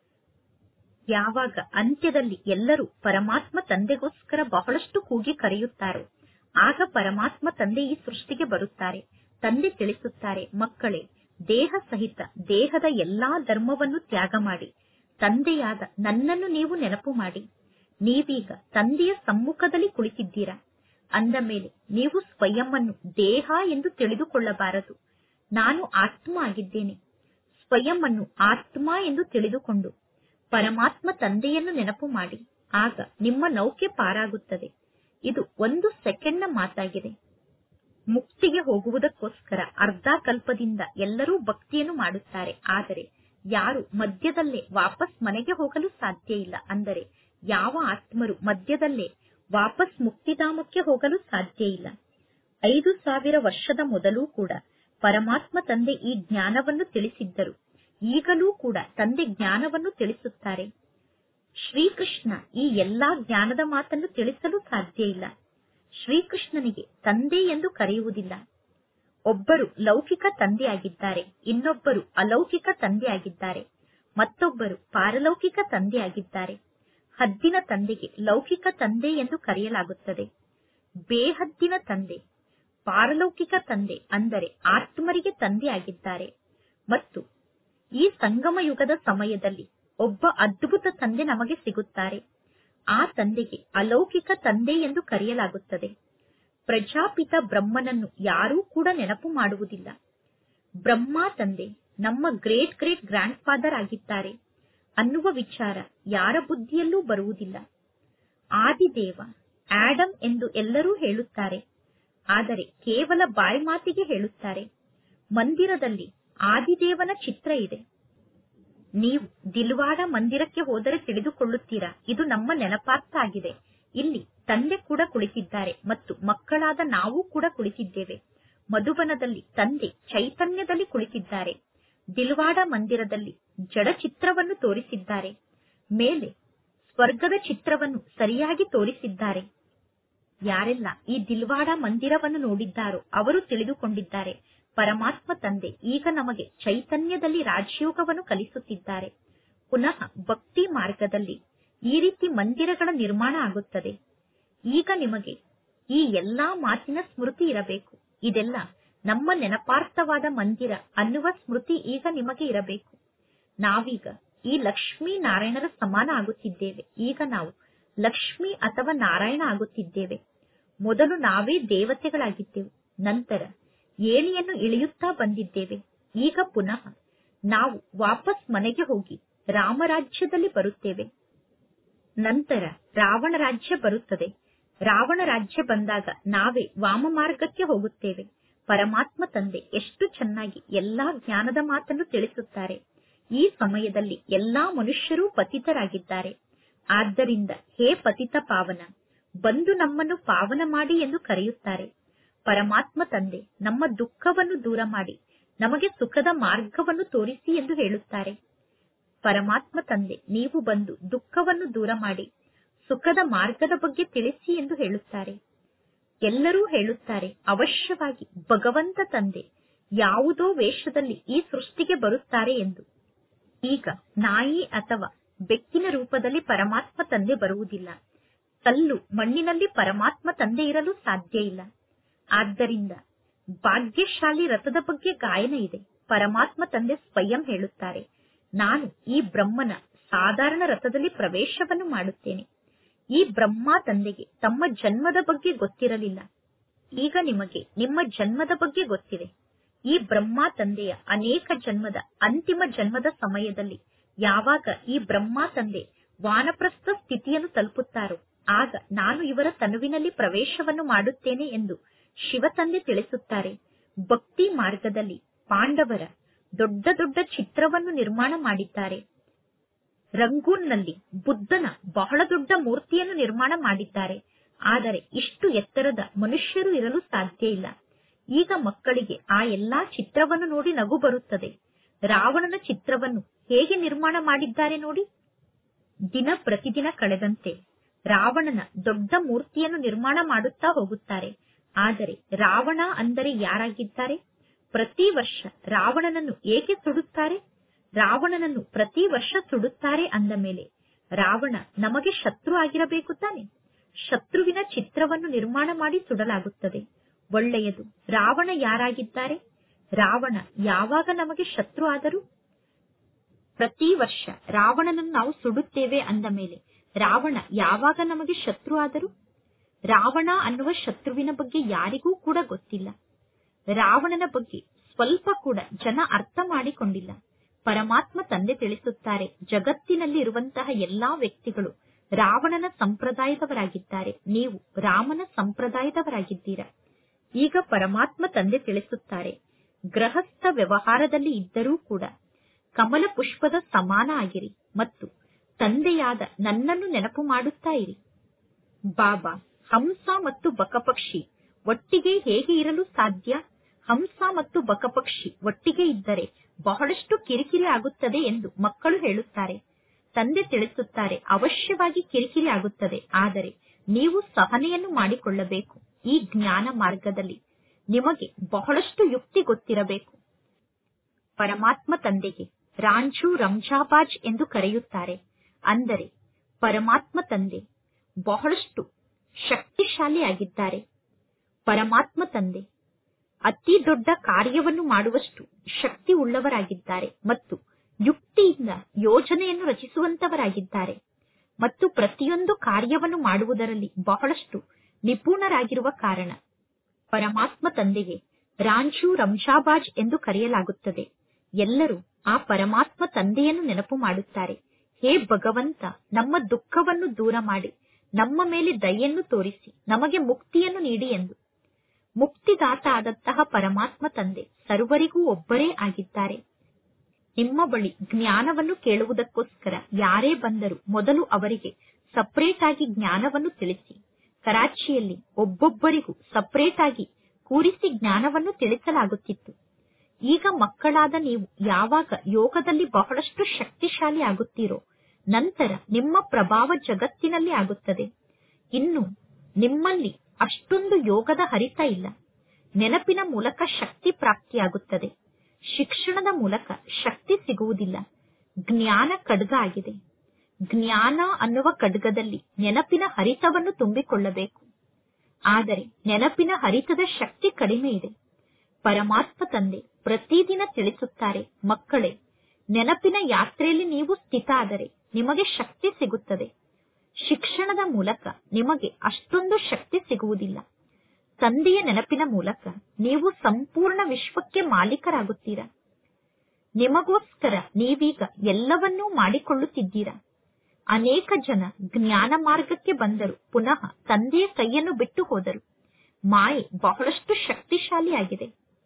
ಯಾವಾಗ ಅಂತ್ಯದಲ್ಲಿ ಎಲ್ಲರೂ ಪರಮಾತ್ಮ ತಂದೆಗೋಸ್ಕರ ಬಹಳಷ್ಟು ಕೂಗಿ ಕರೆಯುತ್ತಾರೋ ಆಗ ಪರಮಾತ್ಮ ತಂದೆ ಈ ಸೃಷ್ಟಿಗೆ ಬರುತ್ತಾರೆ. ತಂದೆ ತಿಳಿಸುತ್ತಾರೆ, ಮಕ್ಕಳೇ, ದೇಹ ಸಹಿತ ದೇಹದ ಎಲ್ಲಾ ಧರ್ಮವನ್ನು ತ್ಯಾಗ ಮಾಡಿ ತಂದೆಯಾದ ನನ್ನನ್ನು ನೀವು ನೆನಪು ಮಾಡಿ. ನೀವೀಗ ತಂದೆಯ ಸಮ್ಮುಖದಲ್ಲಿ ಕುಳಿತಿದ್ದೀರಾ ಅಂದ ಮೇಲೆ ನೀವು ಸ್ವಯಂ ಅನ್ನು ದೇಹ ಎಂದು ತಿಳಿದುಕೊಳ್ಳಬಾರದು. ನಾನು ಆತ್ಮ ಆಗಿದ್ದೇನೆ. ಸ್ವಯಂ ಅನ್ನು ಆತ್ಮ ಎಂದು ತಿಳಿದುಕೊಂಡು ಪರಮಾತ್ಮ ತಂದೆಯನ್ನು ನೆನಪು ಮಾಡಿ. ಆಗ ನಿಮ್ಮ ನೌಕೆ ಪಾರಾಗುತ್ತದೆ. ಇದು ಒಂದು ಸೆಕೆಂಡ್ನ ಮಾತಾಗಿದೆ. ಮುಕ್ತಿಗೆ ಹೋಗುವುದಕ್ಕೋಸ್ಕರ ಅರ್ಧ ಕಲ್ಪದಿಂದ ಎಲ್ಲರೂ ಭಕ್ತಿಯನ್ನು ಮಾಡುತ್ತಾರೆ. ಆದರೆ ಯಾರು ಮಧ್ಯದಲ್ಲೇ ವಾಪಸ್ ಮನೆಗೆ ಹೋಗಲು ಸಾಧ್ಯ ಇಲ್ಲ. ಅಂದರೆ ಯಾವ ಆತ್ಮರು ಮಧ್ಯದಲ್ಲೇ ವಾಪಸ್ ಮುಕ್ತಿಧಾಮಕ್ಕೆ ಹೋಗಲು ಸಾಧ್ಯ ಇಲ್ಲ. ಐದು ಸಾವಿರ ವರ್ಷದ ಮೊದಲು ಕೂಡ ಪರಮಾತ್ಮ ತಂದೆ ಈ ಜ್ಞಾನವನ್ನು ತಿಳಿಸಿದ್ದರು. ಈಗಲೂ ಕೂಡ ತಂದೆ ಜ್ಞಾನವನ್ನು ತಿಳಿಸುತ್ತಾರೆ. ಶ್ರೀಕೃಷ್ಣ ಈ ಎಲ್ಲಾ ಜ್ಞಾನದ ಮಾತನ್ನು ತಿಳಿಸಲು ಸಾಧ್ಯ ಇಲ್ಲ. ಶ್ರೀಕೃಷ್ಣನಿಗೆ ತಂದೆ ಎಂದು ಕರೆಯುವುದಿಲ್ಲ. ಒಬ್ಬರು ಲೌಕಿಕ ತಂದೆಯಾಗಿದ್ದಾರೆ, ಇನ್ನೊಬ್ಬರು ಅಲೌಕಿಕ ತಂದೆಯಾಗಿದ್ದಾರೆ, ಮತ್ತೊಬ್ಬರು ಪಾರಲೌಕಿಕ ತಂದೆಯಾಗಿದ್ದಾರೆ. ಹದ್ದಿನ ತಂದೆಗೆ ಲೌಕಿಕ ತಂದೆ ಎಂದು ಕರೆಯಲಾಗುತ್ತದೆ. ಬೇಹದ್ದಿನ ತಂದೆ ಪಾರಲೌಕಿಕ ತಂದೆ ಅಂದರೆ ಆತ್ಮರಿಗೆ ತಂದೆಯಾಗಿದ್ದಾರೆ. ಮತ್ತು ಈ ಸಂಗಮ ಯುಗದ ಸಮಯದಲ್ಲಿ ಒಬ್ಬ ಅದ್ಭುತ ತಂದೆ ನಮಗೆ ಸಿಗುತ್ತಾರೆ. ಆ ತಂದೆಗೆ ಅಲೌಕಿಕ ತಂದೆ ಎಂದು ಕರೆಯಲಾಗುತ್ತದೆ. ಪ್ರಜಾಪಿತ ಬ್ರಹ್ಮನನ್ನು ಯಾರೂ ಕೂಡ ನೆನಪು ಮಾಡುವುದಿಲ್ಲ. ಬ್ರಹ್ಮ ತಂದೆ ನಮ್ಮ ಗ್ರೇಟ್ ಗ್ರೇಟ್ ಗ್ರ್ಯಾಂಡ್ ಫಾದರ್ ಆಗಿದ್ದಾರೆ ಅನ್ನುವ ವಿಚಾರ ಯಾರ ಬುದ್ಧಿಯಲ್ಲೂ ಬರುವುದಿಲ್ಲ. ಆದಿದೇವ ಆಡಮ್ ಎಂದು ಎಲ್ಲರೂ ಹೇಳುತ್ತಾರೆ, ಆದರೆ ಕೇವಲ ಬಾಯಿ ಮಾತಿಗೆ ಹೇಳುತ್ತಾರೆ. ಮಂದಿರದಲ್ಲಿ ಆದಿದೇವನ ಚಿತ್ರ ಇದೆ. ನೀವು ದಿಲ್ವಾಡ ಮಂದಿರಕ್ಕೆ ಹೋದರೆ ತಿಳಿದುಕೊಳ್ಳುತ್ತೀರಾ, ಇದು ನಮ್ಮ ನೆನಪಾರ್ಥ ಆಗಿದೆ. ಇಲ್ಲಿ ತಂದೆ ಕೂಡ ಕುಳಿತಿದ್ದಾರೆ ಮತ್ತು ಮಕ್ಕಳಾದ ನಾವು ಕೂಡ ಕುಳಿತಿದ್ದೇವೆ. ಮಧುಬನದಲ್ಲಿ ತಂದೆ ಚೈತನ್ಯದಲ್ಲಿ ಕುಳಿತಿದ್ದಾರೆ. ದಿಲ್ವಾಡ ಮಂದಿರದಲ್ಲಿ ಜಡ ಚಿತ್ರವನ್ನು ತೋರಿಸಿದ್ದಾರೆ. ಮೇಲೆ ಸ್ವರ್ಗದ ಚಿತ್ರವನ್ನು ಸರಿಯಾಗಿ ತೋರಿಸಿದ್ದಾರೆ. ಯಾರೆಲ್ಲ ಈ ದಿಲ್ವಾಡ ಮಂದಿರವನ್ನು ನೋಡಿದ್ದಾರೋ ಅವರು ತಿಳಿದುಕೊಂಡಿದ್ದಾರೆ, ಪರಮಾತ್ಮ ತಂದೆ ಈಗ ನಮಗೆ ಚೈತನ್ಯದಲ್ಲಿ ರಾಜಯೋಗವನ್ನು ಕಲಿಸುತ್ತಿದ್ದಾರೆ. ಪುನಃ ಭಕ್ತಿ ಮಾರ್ಗದಲ್ಲಿ ಈ ರೀತಿ ಮಂದಿರಗಳ ನಿರ್ಮಾಣ ಆಗುತ್ತದೆ. ಈಗ ನಿಮಗೆ ಈ ಎಲ್ಲಾ ಮಾತಿನ ಸ್ಮೃತಿ ಇರಬೇಕು. ಇದೆಲ್ಲ ನಮ್ಮ ನೆನಪಾರ್ಥವಾದ ಮಂದಿರ ಅನ್ನುವ ಸ್ಮೃತಿ ಈಗ ನಿಮಗೆ ಇರಬೇಕು. ನಾವೀಗ ಈ ಲಕ್ಷ್ಮೀ ನಾರಾಯಣರ ಸಮಾನ ಆಗುತ್ತಿದ್ದೇವೆ. ಈಗ ನಾವು ಲಕ್ಷ್ಮಿ ಅಥವಾ ನಾರಾಯಣ ಆಗುತ್ತಿದ್ದೇವೆ. ಮೊದಲು ನಾವೇ ದೇವತೆಗಳಾಗಿದ್ದೆವು, ನಂತರ ಏಣಿಯನ್ನು ಇಳಿಯುತ್ತಾ ಬಂದಿದ್ದೇವೆ. ಈಗ ಪುನಃ ನಾವು ವಾಪಸ್ ಮನೆಗೆ ಹೋಗಿ ರಾಮರಾಜ್ಯದಲ್ಲಿ ಬರುತ್ತೇವೆ. ನಂತರ ರಾವಣ ರಾಜ್ಯ ಬರುತ್ತದೆ. ರಾವಣ ರಾಜ್ಯ ಬಂದಾಗ ನಾವೇ ವಾಮ ಮಾರ್ಗಕ್ಕೆ ಹೋಗುತ್ತೇವೆ. ಪರಮಾತ್ಮ ತಂದೆ ಎಷ್ಟು ಚೆನ್ನಾಗಿ ಎಲ್ಲಾ ಜ್ಞಾನದ ಮಾತನ್ನು ತಿಳಿಸುತ್ತಾರೆ. ಈ ಸಮಯದಲ್ಲಿ ಎಲ್ಲಾ ಮನುಷ್ಯರೂ ಪತಿತರಾಗಿದ್ದಾರೆ. ಆದ್ದರಿಂದ ಹೇ ಪತಿತ ಪಾವನ, ಬಂದು ನಮ್ಮನ್ನು ಪಾವನ ಮಾಡಿ ಎಂದು ಕರೆಯುತ್ತಾರೆ. ಪರಮಾತ್ಮ ತಂದೆ ನಮ್ಮ ದುಃಖವನ್ನು ದೂರ ಮಾಡಿ ನಮಗೆ ಸುಖದ ಮಾರ್ಗವನ್ನು ತೋರಿಸಿ ಎಂದು ಹೇಳುತ್ತಾರೆ. ಪರಮಾತ್ಮ ತಂದೆ ನೀವು ಬಂದು ದುಃಖವನ್ನು ದೂರ ಮಾಡಿ ಸುಖದ ಮಾರ್ಗದ ಬಗ್ಗೆ ತಿಳಿಸಿ ಎಂದು ಹೇಳುತ್ತಾರೆ. ಎಲ್ಲರೂ ಹೇಳುತ್ತಾರೆ, ಅವಶ್ಯವಾಗಿ ಭಗವಂತ ತಂದೆ ಯಾವುದೋ ವೇಷದಲ್ಲಿ ಈ ಸೃಷ್ಟಿಗೆ ಬರುತ್ತಾರೆ ಎಂದು. ಈಗ ನಾಯಿ ಅಥವಾ ಬೆಕ್ಕಿನ ರೂಪದಲ್ಲಿ ಪರಮಾತ್ಮ ತಂದೆ ಬರುವುದಿಲ್ಲ. ಕಲ್ಲು ಮಣ್ಣಿನಲ್ಲಿ ಪರಮಾತ್ಮ ತಂದೆ ಇರಲು ಸಾಧ್ಯ ಇಲ್ಲ. ಆದ್ದರಿಂದ ಭಾಗ್ಯಶಾಲಿ ರಥದ ಬಗ್ಗೆ ಗಾಯನ ಇದೆ. ಪರಮಾತ್ಮ ತಂದೆ ಸ್ವಯಂ ಹೇಳುತ್ತಾರೆ, ನಾನು ಈ ಬ್ರಹ್ಮನ ಸಾಧಾರಣ ರಥದಲ್ಲಿ ಪ್ರವೇಶವನ್ನು ಮಾಡುತ್ತೇನೆ. ಈ ಬ್ರಹ್ಮ ತಂದೆಗೆ ತಮ್ಮ ಜನ್ಮದ ಬಗ್ಗೆ ಗೊತ್ತಿರಲಿಲ್ಲ. ಈಗ ನಿಮಗೆ ನಿಮ್ಮ ಜನ್ಮದ ಬಗ್ಗೆ ಗೊತ್ತಿದೆ. ಈ ಬ್ರಹ್ಮ ತಂದೆಯ ಅನೇಕ ಜನ್ಮದ ಅಂತಿಮ ಜನ್ಮದ ಸಮಯದಲ್ಲಿ ಯಾವಾಗ ಈ ಬ್ರಹ್ಮ ತಂದೆ ವಾನಪ್ರಸ್ಥ ಸ್ಥಿತಿಯನ್ನು ತಲುಪುತ್ತಾರೋ ಆಗ ನಾನು ಇವರ ತನುವಿನಲ್ಲಿ ಪ್ರವೇಶವನ್ನು ಮಾಡುತ್ತೇನೆ ಎಂದು ಶಿವ ತಂದೆ ತಿಳಿಸುತ್ತಾರೆ. ಭಕ್ತಿ ಮಾರ್ಗದಲ್ಲಿ ಪಾಂಡವರ ದೊಡ್ಡ ದೊಡ್ಡ ಚಿತ್ರವನ್ನು ನಿರ್ಮಾಣ ಮಾಡಿದ್ದಾರೆ. ರಂಗೂನ್ನಲ್ಲಿ ಬುದ್ಧನ ಬಹಳ ದೊಡ್ಡ ಮೂರ್ತಿಯನ್ನು ನಿರ್ಮಾಣ ಮಾಡಿದ್ದಾರೆ. ಆದರೆ ಇಷ್ಟು ಎತ್ತರದ ಮನುಷ್ಯರು ಇರಲು ಸಾಧ್ಯ ಇಲ್ಲ. ಈಗ ಮಕ್ಕಳಿಗೆ ಆ ಎಲ್ಲಾ ಚಿತ್ರವನ್ನು ನೋಡಿ ನಗು ಬರುತ್ತದೆ. ರಾವಣನ ಚಿತ್ರವನ್ನು ಹೇಗೆ ನಿರ್ಮಾಣ ಮಾಡಿದ್ದಾರೆ ನೋಡಿ. ದಿನ ಪ್ರತಿದಿನ ಕಳೆದಂತೆ ರಾವಣನ ದೊಡ್ಡ ಮೂರ್ತಿಯನ್ನು ನಿರ್ಮಾಣ ಮಾಡುತ್ತಾ ಹೋಗುತ್ತಾರೆ. ಆದರೆ ರಾವಣ ಅಂದರೆ ಯಾರಾಗಿದ್ದಾರೆ? ಪ್ರತಿ ವರ್ಷ ರಾವಣನನ್ನು ಏಕೆ ಸುಡುತ್ತಾರೆ? ರಾವಣನನ್ನು ಪ್ರತಿ ವರ್ಷ ಸುಡುತ್ತಾರೆ ಅಂದ ಮೇಲೆ ರಾವಣ ನಮಗೆ ಶತ್ರು ಆಗಿರಬೇಕು ತಾನೆ. ಶತ್ರುವಿನ ಚಿತ್ರವನ್ನು ನಿರ್ಮಾಣ ಮಾಡಿ ಸುಡಲಾಗುತ್ತದೆ. ಒಳ್ಳೆಯದು. ರಾವಣ ಯಾರಾಗಿದ್ದಾರೆ? ರಾವಣ ಯಾವಾಗ ನಮಗೆ ಶತ್ರು ಆದರು? ಪ್ರತಿ ವರ್ಷ ರಾವಣನನ್ನು ನಾವು ಸುಡುತ್ತೇವೆ ಅಂದ ಮೇಲೆ ರಾವಣ ಯಾವಾಗ ನಮಗೆ ಶತ್ರು ಆದರು? ರಾವಣ ಅನ್ನುವ ಶತ್ರುವಿನ ಬಗ್ಗೆ ಯಾರಿಗೂ ಕೂಡ ಗೊತ್ತಿಲ್ಲ. ರಾವಣನ ಬಗ್ಗೆ ಸ್ವಲ್ಪ ಕೂಡ ಜನ ಅರ್ಥ ಮಾಡಿಕೊಂಡಿಲ್ಲ. ಪರಮಾತ್ಮ ತಂದೆ ತಿಳಿಸುತ್ತಾರೆ, ಜಗತ್ತಿನಲ್ಲಿ ಇರುವಂತಹ ಎಲ್ಲಾ ವ್ಯಕ್ತಿಗಳು ರಾವಣನ ಸಂಪ್ರದಾಯದವರಾಗಿದ್ದಾರೆ. ನೀವು ರಾಮನ ಸಂಪ್ರದಾಯದವರಾಗಿದ್ದೀರಾ. ಈಗ ಪರಮಾತ್ಮ ತಂದೆ ತಿಳಿಸುತ್ತಾರೆ, ಗೃಹಸ್ಥ ವ್ಯವಹಾರದಲ್ಲಿ ಇದ್ದರೂ ಕೂಡ ಕಮಲ ಪುಷ್ಪದ ಸಮಾನ ಆಗಿರಿ ಮತ್ತು ತಂದೆಯಾದ ನನ್ನನ್ನು ನೆನಪು ಮಾಡುತ್ತಾ ಇರಿ. ಬಾಬಾ, ಹಂಸ ಮತ್ತು ಬಕಪಕ್ಷಿ ಒಟ್ಟಿಗೆ ಹೇಗೆ ಇರಲು ಸಾಧ್ಯ? ಹಂಸ ಮತ್ತು ಬಕಪಕ್ಷಿ ಒಟ್ಟಿಗೆ ಇದ್ದರೆ ಬಹಳಷ್ಟು ಕಿರಿಕಿರಿ ಆಗುತ್ತದೆ ಎಂದು ಮಕ್ಕಳು ಹೇಳುತ್ತಾರೆ. ತಂದೆ ತಿಳಿಸುತ್ತಾರೆ, ಅವಶ್ಯವಾಗಿ ಕಿರಿಕಿರಿ ಆಗುತ್ತದೆ, ಆದರೆ ನೀವು ಸಹನೆಯನ್ನು ಮಾಡಿಕೊಳ್ಳಬೇಕು. ಈ ಜ್ಞಾನ ಮಾರ್ಗದಲ್ಲಿ ನಿಮಗೆ ಬಹಳಷ್ಟು ಯುಕ್ತಿ ಗೊತ್ತಿರಬೇಕು. ಪರಮಾತ್ಮ ತಂದೆಗೆ ರಾಂಝು ರಂಝಾಬಾಜ್ ಎಂದು ಕರೆಯುತ್ತಾರೆ. ಅಂದರೆ ಪರಮಾತ್ಮ ತಂದೆ ಬಹಳಷ್ಟು ಶಕ್ತಿಶಾಲಿಯಾಗಿದ್ದಾರೆ. ಪರಮಾತ್ಮ ತಂದೆ ಅತಿ ದೊಡ್ಡ ಕಾರ್ಯವನ್ನು ಮಾಡುವಷ್ಟು ಶಕ್ತಿ ಉಳ್ಳವರಾಗಿದ್ದಾರೆ ಮತ್ತು ಯುಕ್ತಿಯಿಂದ ಯೋಜನೆಯನ್ನು ರಚಿಸುವಂತವರಾಗಿದ್ದಾರೆ ಮತ್ತು ಪ್ರತಿಯೊಂದು ಕಾರ್ಯವನ್ನು ಮಾಡುವುದರಲ್ಲಿ ಬಹಳಷ್ಟು ನಿಪುಣರಾಗಿರುವ ಕಾರಣ ಪರಮಾತ್ಮ ತಂದೆಗೆ ರಾಂಝು ರಂಝಾಬಾಜ್ ಎಂದು ಕರೆಯಲಾಗುತ್ತದೆ. ಎಲ್ಲರೂ ಆ ಪರಮಾತ್ಮ ತಂದೆಯನ್ನು ನೆನಪು ಮಾಡುತ್ತಾರೆ. ಹೇ ಭಗವಂತ, ನಮ್ಮ ದುಃಖವನ್ನು ದೂರ ಮಾಡಿ ನಮ್ಮ ಮೇಲೆ ದಯೆಯನ್ನು ತೋರಿಸಿ ನಮಗೆ ಮುಕ್ತಿಯನ್ನು ನೀಡಿ ಎಂದು. ಮುಕ್ತಿದಾತ ಆದಂತಹ ಪರಮಾತ್ಮ ತಂದೆ ಸರ್ವರಿಗೂ ಒಬ್ಬರೇ ಆಗಿದ್ದಾರೆ. ನಿಮ್ಮ ಬಳಿ ಜ್ಞಾನವನ್ನು ಕೇಳುವುದಕ್ಕೋಸ್ಕರ ಯಾರೇ ಬಂದರೂ ಮೊದಲು ಅವರಿಗೆ ಸಪರೇಟ್ ಆಗಿ ಜ್ಞಾನವನ್ನು ತಿಳಿಸಿ. ಕರಾಚಿಯಲ್ಲಿ ಒಬ್ಬೊಬ್ಬರಿಗೂ ಸಪರೇಟ್ ಆಗಿ ಕೂರಿಸಿ ಜ್ಞಾನವನ್ನು ತಿಳಿಸಲಾಗುತ್ತಿತ್ತು. ಈಗ ಮಕ್ಕಳಾದ ನೀವು ಯಾವಾಗ ಯೋಗದಲ್ಲಿ ಬಹಳಷ್ಟು ಶಕ್ತಿಶಾಲಿ ಆಗುತ್ತೀರೋ ನಂತರ ನಿಮ್ಮ ಪ್ರಭಾವ ಜಗತ್ತಿನಲ್ಲಿ ಆಗುತ್ತದೆ. ಇನ್ನು ನಿಮ್ಮಲ್ಲಿ ಅಷ್ಟೊಂದು ಯೋಗದ ಹರಿತ ಇಲ್ಲ. ನೆನಪಿನ ಮೂಲಕ ಶಕ್ತಿ ಪ್ರಾಪ್ತಿಯಾಗುತ್ತದೆ. ಶಿಕ್ಷಣದ ಮೂಲಕ ಶಕ್ತಿ ಸಿಗುವುದಿಲ್ಲ. ಜ್ಞಾನ ಖಡ್ಗ ಆಗಿದೆ. ಜ್ಞಾನ ಅನ್ನುವ ಖಡ್ಗದಲ್ಲಿ ನೆನಪಿನ ಹರಿತವನ್ನು ತುಂಬಿಕೊಳ್ಳಬೇಕು. ಆದರೆ ನೆನಪಿನ ಹರಿತದ ಶಕ್ತಿ ಕಡಿಮೆ ಇದೆ. ಪರಮಾತ್ಮ ತಂದೆ ಪ್ರತಿದಿನ ತಿಳಿಸುತ್ತಾರೆ, ಮಕ್ಕಳೇ, ನೆನಪಿನ ಯಾತ್ರೆಯಲ್ಲಿ ನೀವು ಸ್ಥಿತ ಆದರೆ ನಿಮಗೆ ಶಕ್ತಿ ಸಿಗುತ್ತದೆ. ಶಿಕ್ಷಣದ ಮೂಲಕ ನಿಮಗೆ ಅಷ್ಟೊಂದು ಶಕ್ತಿ ಸಿಗುವುದಿಲ್ಲ. ತಂದೆಯ ನೆನಪಿನ ಮೂಲಕ ನೀವು ಸಂಪೂರ್ಣ ವಿಶ್ವಕ್ಕೆ ಮಾಲೀಕರಾಗುತ್ತೀರಾ. ನಿಮಗೋಸ್ಕರ ನೀವೀಗ ಎಲ್ಲವನ್ನೂ ಮಾಡಿಕೊಳ್ಳುತ್ತಿದ್ದೀರಾ. ಅನೇಕ ಜನ ಜ್ಞಾನ ಮಾರ್ಗಕ್ಕೆ ಬಂದರು, ಪುನಃ ತಂದೆಯ ಕೈಯನ್ನು ಬಿಟ್ಟು ಹೋದರು. ಮಾಯೆ ಬಹಳಷ್ಟು ಶಕ್ತಿಶಾಲಿಯಾಗಿದೆ.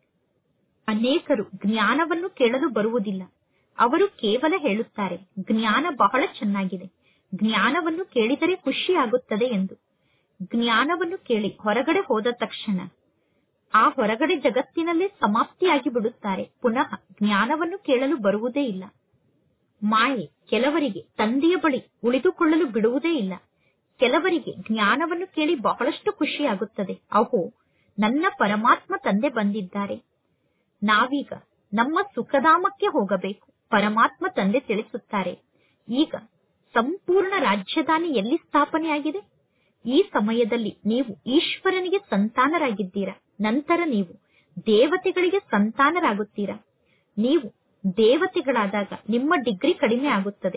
ಅನೇಕರು ಜ್ಞಾನವನ್ನು ಕೇಳಲು ಬರುವುದಿಲ್ಲ. ಅವರು ಕೇವಲ ಹೇಳುತ್ತಾರೆ, ಜ್ಞಾನ ಬಹಳ ಚೆನ್ನಾಗಿದೆ, ಜ್ಞಾನವನ್ನು ಕೇಳಿದರೆ ಖುಷಿಯಾಗುತ್ತದೆ ಎಂದು. ಜ್ಞಾನವನ್ನು ಕೇಳಿ ಹೊರಗಡೆ ಹೋದ ತಕ್ಷಣ ಆ ಹೊರಗಡೆ ಜಗತ್ತಿನಲ್ಲೇ ಸಮಾಪ್ತಿಯಾಗಿ ಬಿಡುತ್ತಾರೆ. ಪುನಃ ಜ್ಞಾನವನ್ನು ಕೇಳಲು ಬರುವುದೇ ಇಲ್ಲ. ಮಾಯೆ ಕೆಲವರಿಗೆ ತಂದೆಯ ಬಳಿ ಉಳಿದುಕೊಳ್ಳಲು ಬಿಡುವುದೇ ಇಲ್ಲ. ಕೆಲವರಿಗೆ ಜ್ಞಾನವನ್ನು ಕೇಳಿ ಬಹಳಷ್ಟು ಖುಷಿಯಾಗುತ್ತದೆ. ಅಹೋ, ನನ್ನ ಪರಮಾತ್ಮ ತಂದೆ ಬಂದಿದ್ದಾರೆ, ನಾವೀಗ ನಮ್ಮ ಸುಖಧಾಮಕ್ಕೆ ಹೋಗಬೇಕು. ಪರಮಾತ್ಮ ತಂದೆ ತಿಳಿಸುತ್ತಾರೆ, ಈಗ ಸಂಪೂರ್ಣ ರಾಜಧಾನಿ ಎಲ್ಲಿ ಸ್ಥಾಪನೆಯಾಗಿದೆ? ಈ ಸಮಯದಲ್ಲಿ ನೀವು ಈಶ್ವರನಿಗೆ ಸಂತಾನರಾಗಿದ್ದೀರಾ. ನಂತರ ನೀವು ದೇವತೆಗಳಿಗೆ ಸಂತಾನರಾಗುತ್ತೀರಾ. ನೀವು ದೇವತೆಗಳಾದಾಗ ನಿಮ್ಮ ಡಿಗ್ರಿ ಕಡಿಮೆ ಆಗುತ್ತದೆ.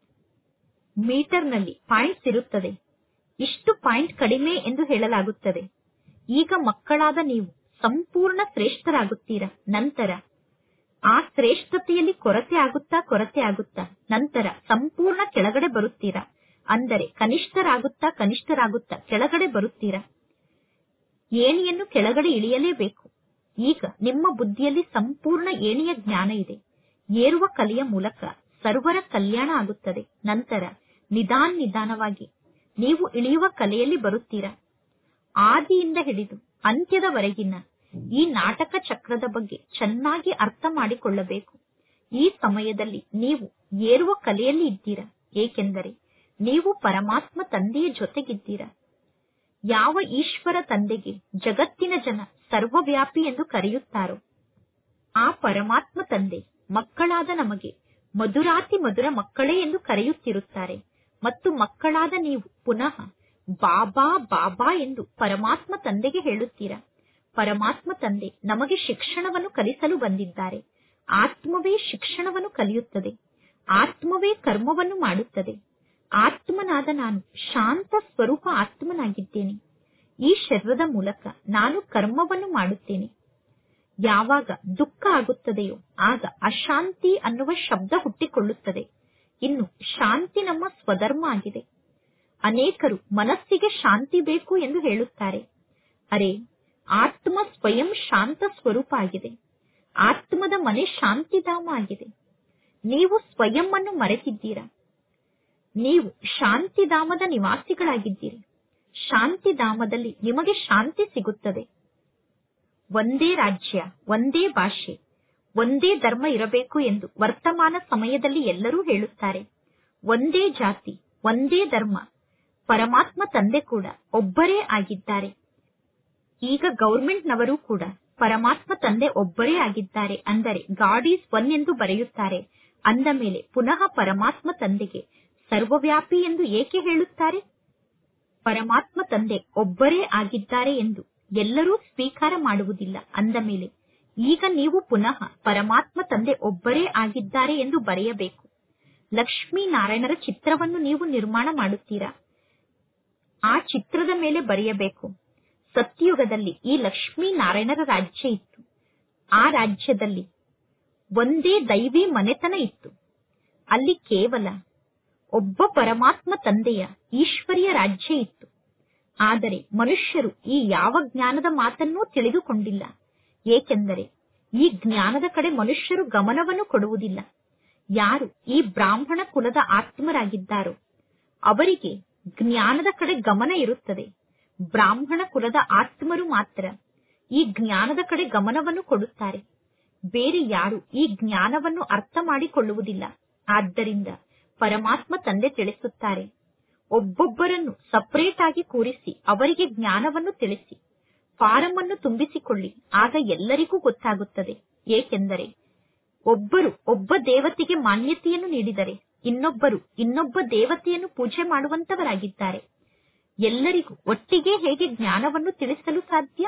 ಮೀಟರ್ನಲ್ಲಿ ಪಾಯಿಂಟ್ಸ್ ಇರುತ್ತದೆ. ಇಷ್ಟು ಪಾಯಿಂಟ್ ಕಡಿಮೆ ಎಂದು ಹೇಳಲಾಗುತ್ತದೆ. ಈಗ ಮಕ್ಕಳಾದ ನೀವು ಸಂಪೂರ್ಣ ಶ್ರೇಷ್ಠರಾಗುತ್ತೀರಾ. ನಂತರ ಆ ಶ್ರೇಷ್ಠತೆಯಲ್ಲಿ ಕೊರತೆ ಆಗುತ್ತಾ ಕೊರತೆ ಆಗುತ್ತಾ ನಂತರ ಸಂಪೂರ್ಣ ಕೆಳಗಡೆ ಬರುತ್ತೀರಾ. ಅಂದರೆ ಕನಿಷ್ಠರಾಗುತ್ತಾ ಕನಿಷ್ಠರಾಗುತ್ತಾ ಕೆಳಗಡೆ ಬರುತ್ತೀರಾ. ಏಣಿಯನ್ನು ಕೆಳಗಡೆ ಇಳಿಯಲೇಬೇಕು. ಈಗ ನಿಮ್ಮ ಬುದ್ಧಿಯಲ್ಲಿ ಸಂಪೂರ್ಣ ಏಣಿಯ ಜ್ಞಾನ ಇದೆ. ಏರುವ ಕಲೆಯ ಮೂಲಕ ಸರ್ವರ ಕಲ್ಯಾಣ ಆಗುತ್ತದೆ. ನಂತರ ನಿಧಾನ ನಿಧಾನವಾಗಿ ನೀವು ಇಳಿಯುವ ಕಲೆಯಲ್ಲಿ ಬರುತ್ತೀರಾ. ಆದಿಯಿಂದ ಹಿಡಿದು ಅಂತ್ಯದವರೆಗಿನ ಈ ನಾಟಕ ಚಕ್ರದ ಬಗ್ಗೆ ಚೆನ್ನಾಗಿ ಅರ್ಥ ಮಾಡಿಕೊಳ್ಳಬೇಕು. ಈ ಸಮಯದಲ್ಲಿ ನೀವು ಏರುವ ಕಲೆಯಲ್ಲಿ ಇದ್ದೀರಾ, ಏಕೆಂದರೆ ನೀವು ಪರಮಾತ್ಮ ತಂದೆಯ ಜೊತೆಗಿದ್ದೀರಾ. ಯಾವ ಈಶ್ವರ ತಂದೆಗೆ ಜಗತ್ತಿನ ಜನ ಸರ್ವವ್ಯಾಪಿ ಎಂದು ಕರೆಯುತ್ತಾರೋ ಆ ಪರಮಾತ್ಮ ತಂದೆ ಮಕ್ಕಳಾದ ನಮಗೆ ಮಧುರಾತಿ ಮಧುರ ಮಕ್ಕಳೇ ಎಂದು ಕರೆಯುತ್ತಿರುತ್ತಾರೆ. ಮತ್ತು ಮಕ್ಕಳಾದ ನೀವು ಪುನಃ ಬಾಬಾ ಬಾಬಾ ಎಂದು ಪರಮಾತ್ಮ ತಂದೆಗೆ ಹೇಳುತ್ತೀರಾ. ಪರಮಾತ್ಮ ತಂದೆ ನಮಗೆ ಶಿಕ್ಷಣವನ್ನು ಕಲಿಸಲು ಬಂದಿದ್ದಾರೆ. ಆತ್ಮವೇ ಶಿಕ್ಷಣವನ್ನು ಕಲಿಯುತ್ತದೆ. ಆತ್ಮವೇ ಕರ್ಮವನ್ನು ಮಾಡುತ್ತದೆ. ಆತ್ಮನಾದ ನಾನು ಶಾಂತ ಸ್ವರೂಪ ಆತ್ಮನಾಗಿದ್ದೇನೆ. ಈ ಶರೀರದ ಮೂಲಕ ನಾನು ಕರ್ಮವನ್ನು ಮಾಡುತ್ತೇನೆ. ಯಾವಾಗ ದುಃಖ ಆಗುತ್ತದೆಯೋ ಆಗ ಅಶಾಂತಿ ಅನ್ನುವ ಶಬ್ದ ಹುಟ್ಟಿಕೊಳ್ಳುತ್ತದೆ. ಇನ್ನು ಶಾಂತಿ ನಮ್ಮ ಸ್ವಧರ್ಮ ಆಗಿದೆ. ಅನೇಕರು ಮನಸ್ಸಿಗೆ ಶಾಂತಿ ಬೇಕು ಎಂದು ಹೇಳುತ್ತಾರೆ. ಅರೆ, ಆತ್ಮ ಸ್ವಯಂ ಶಾಂತ ಸ್ವರೂಪ ಆಗಿದೆ. ಆತ್ಮದ ಮನೆ ಶಾಂತಿಧಾಮ ಆಗಿದೆ. ನೀವು ಸ್ವಯಂ ಅನ್ನು ಮರೆತಿದ್ದೀರಾ. ನೀವು ಶಾಂತಿಧಾಮದ ನಿವಾಸಿಗಳಾಗಿದ್ದೀರಿ. ಶಾಂತಿಧಾಮದಲ್ಲಿ ನಿಮಗೆ ಶಾಂತಿ ಸಿಗುತ್ತದೆ. ಒಂದೇ ರಾಜ್ಯ, ಒಂದೇ ಭಾಷೆ, ಒಂದೇ ಧರ್ಮ ಇರಬೇಕು ಎಂದು ವರ್ತಮಾನ ಸಮಯದಲ್ಲಿ ಎಲ್ಲರೂ ಹೇಳುತ್ತಾರೆ. ಒಂದೇ ಜಾತಿ, ಒಂದೇ ಧರ್ಮ. ಪರಮಾತ್ಮ ತಂದೆ ಕೂಡ ಒಬ್ಬರೇ ಆಗಿದ್ದಾರೆ. ಈಗ ಗೌರ್ಮೆಂಟ್ನವರು ಕೂಡ ಪರಮಾತ್ಮ ತಂದೆ ಒಬ್ಬರೇ ಆಗಿದ್ದಾರೆ ಅಂದರೆ ಗಾಡ್ ಈಸ್ ಒನ್ ಎಂದು ಬರೆಯುತ್ತಾರೆ. ಅಂದ ಮೇಲೆ ಪುನಃ ಪರಮಾತ್ಮ ತಂದೆಗೆ ಸರ್ವವ್ಯಾಪಿ ಎಂದು ಏಕೆ ಹೇಳುತ್ತಾರೆ? ಪರಮಾತ್ಮ ತಂದೆ ಒಬ್ಬರೇ ಆಗಿದ್ದಾರೆ ಎಂದು ಎಲ್ಲರೂ ಸ್ವೀಕಾರ ಮಾಡುವುದಿಲ್ಲ. ಅಂದ ಮೇಲೆ ಈಗ ನೀವು ಪುನಃ ಪರಮಾತ್ಮ ತಂದೆ ಒಬ್ಬರೇ ಆಗಿದ್ದಾರೆ ಎಂದು ಬರೆಯಬೇಕು. ಲಕ್ಷ್ಮೀನಾರಾಯಣರ ಚಿತ್ರವನ್ನು ನೀವು ನಿರ್ಮಾಣ ಮಾಡುತ್ತೀರಾ, ಆ ಚಿತ್ರದ ಮೇಲೆ ಬರೆಯಬೇಕು. ಸತ್ಯಯುಗದಲ್ಲಿ ಈ ಲಕ್ಷ್ಮೀನಾರಾಯಣರ ರಾಜ್ಯ ಇತ್ತು. ಆ ರಾಜ್ಯದಲ್ಲಿ ಒಂದೇ ದೈವಿ ಮನೆತನ ಇತ್ತು. ಅಲ್ಲಿ ಕೇವಲ ಒಬ್ಬ ಪರಮಾತ್ಮ ತಂದೆಯ ಈಶ್ವರಿಯ ರಾಜ್ಯ ಇತ್ತು. ಆದರೆ ಮನುಷ್ಯರು ಈ ಯಾವ ಜ್ಞಾನದ ಮಾತನ್ನೂ ತಿಳಿದುಕೊಂಡಿಲ್ಲ. ಏಕೆಂದರೆ ಈ ಜ್ಞಾನದ ಕಡೆ ಮನುಷ್ಯರು ಗಮನವನ್ನು ಕೊಡುವುದಿಲ್ಲ. ಯಾರು ಈ ಬ್ರಾಹ್ಮಣ ಕುಲದ ಆತ್ಮರಾಗಿದ್ದಾರೋ ಅವರಿಗೆ ಜ್ಞಾನದ ಕಡೆ ಗಮನ ಇರುತ್ತದೆ. ಬ್ರಾಹ್ಮಣ ಕುಲದ ಆತ್ಮರು ಮಾತ್ರ ಈ ಜ್ಞಾನದ ಕಡೆ ಗಮನವನ್ನು ಕೊಡುತ್ತಾರೆ. ಬೇರೆ ಯಾರು ಈ ಜ್ಞಾನವನ್ನು ಅರ್ಥ ಮಾಡಿಕೊಳ್ಳುವುದಿಲ್ಲ. ಆದ್ದರಿಂದ ಪರಮಾತ್ಮ ತಂದೆ ತಿಳಿಸುತ್ತಾರೆ, ಒಬ್ಬೊಬ್ಬರನ್ನು ಸಪರೇಟ್ ಆಗಿ ಕೂರಿಸಿ ಅವರಿಗೆ ಜ್ಞಾನವನ್ನು ತಿಳಿಸಿ, ಫಾರಂ ಅನ್ನು ತುಂಬಿಸಿಕೊಳ್ಳಿ. ಆಗ ಎಲ್ಲರಿಗೂ ಗೊತ್ತಾಗುತ್ತದೆ. ಏಕೆಂದರೆ ಒಬ್ಬರು ಒಬ್ಬ ದೇವತೆಗೆ ಮಾನ್ಯತೆಯನ್ನು ನೀಡಿದರೆ ಇನ್ನೊಬ್ಬರು ಇನ್ನೊಬ್ಬ ದೇವತೆಯನ್ನು ಪೂಜೆ ಮಾಡುವಂತವರಾಗಿದ್ದಾರೆ. ಎಲ್ಲರಿಗೂ ಒಟ್ಟಿಗೆ ಹೇಗೆ ಜ್ಞಾನವನ್ನು ತಿಳಿಸಲು ಸಾಧ್ಯ?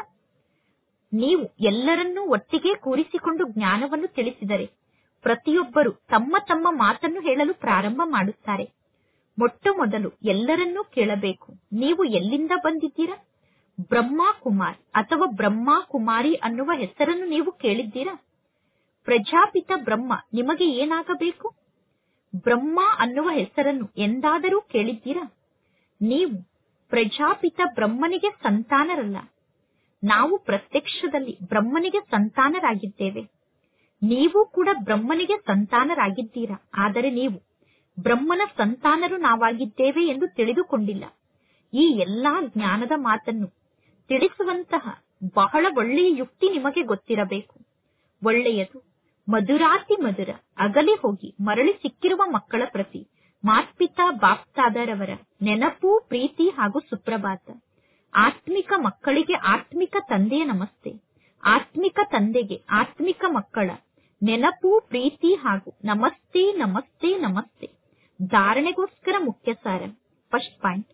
ನೀವು ಎಲ್ಲರನ್ನೂ ಒಟ್ಟಿಗೆ ಕೂರಿಸಿಕೊಂಡು ಜ್ಞಾನವನ್ನು ತಿಳಿಸಿದರೆ ಪ್ರತಿಯೊಬ್ಬರು ತಮ್ಮ ತಮ್ಮ ಮಾತನ್ನು ಹೇಳಲು ಪ್ರಾರಂಭ ಮಾಡುತ್ತಾರೆ. ಮೊಟ್ಟ ಮೊದಲು ಎಲ್ಲರನ್ನೂ ಕೇಳಬೇಕು, ನೀವು ಎಲ್ಲಿಂದ ಬಂದಿದ್ದೀರಾ? ಬ್ರಹ್ಮಾ ಕುಮಾರ್ ಅಥವಾ ಬ್ರಹ್ಮಾ ಕುಮಾರಿ ಅನ್ನುವ ಹೆಸರನ್ನು ನೀವು ಕೇಳಿದ್ದೀರಾ? ಪ್ರಜಾಪಿತ ಬ್ರಹ್ಮ ನಿಮಗೆ ಏನಾಗಬೇಕು? ಬ್ರಹ್ಮ ಅನ್ನುವ ಹೆಸರನ್ನು ಎಂದಾದರೂ ಕೇಳಿದ್ದೀರಾ? ನೀವು ಪ್ರಜಾಪಿತ ಬ್ರಹ್ಮನಿಗೆ ಸಂತಾನರಲ್ಲ. ನಾವು ಪ್ರತ್ಯಕ್ಷದಲ್ಲಿ ಬ್ರಹ್ಮನಿಗೆ ಸಂತಾನರಾಗಿದ್ದೇವೆ. ನೀವು ಕೂಡ ಬ್ರಹ್ಮನಿಗೆ ಸಂತಾನರಾಗಿದ್ದೀರಾ. ಆದರೆ ನೀವು ಬ್ರಹ್ಮನ ಸಂತಾನರು ನಾವಾಗಿದ್ದೇವೆ ಎಂದು ತಿಳಿದುಕೊಂಡಿಲ್ಲ. ಈ ಎಲ್ಲಾ ಜ್ಞಾನದ ಮಾತನ್ನು ತಿಳಿಸುವಂತಹ ಬಹಳ ಒಳ್ಳೆಯ ಯುಕ್ತಿ ನಿಮಗೆ ಗೊತ್ತಿರಬೇಕು. ಒಳ್ಳೆಯದು, ಮಧುರಾತಿ ಮಧುರ, ಅಗಲಿ ಹೋಗಿ ಮರಳಿ ಸಿಕ್ಕಿರುವ ಮಕ್ಕಳ ಪ್ರತಿ ಮಾತ್ಪಿತಾ ಬಾಪ್ತಾದರವರ ನೆನಪು, ಪ್ರೀತಿ ಹಾಗೂ ಸುಪ್ರಭಾತ. ಆತ್ಮಿಕ ಮಕ್ಕಳಿಗೆ ಆತ್ಮಿಕ ತಂದೆಯ ನಮಸ್ತೆ. ಆತ್ಮಿಕ ತಂದೆಗೆ ಆತ್ಮಿಕ ಮಕ್ಕಳ ನೆನಪು, ಪ್ರೀತಿ ಹಾಗೂ ನಮಸ್ತೆ ನಮಸ್ತೆ ನಮಸ್ತೆ. ಧಾರಣೆಗೋಸ್ಕರ ಮುಖ್ಯ ಸಾರ. ಫಸ್ಟ್ ಪಾಯಿಂಟ್,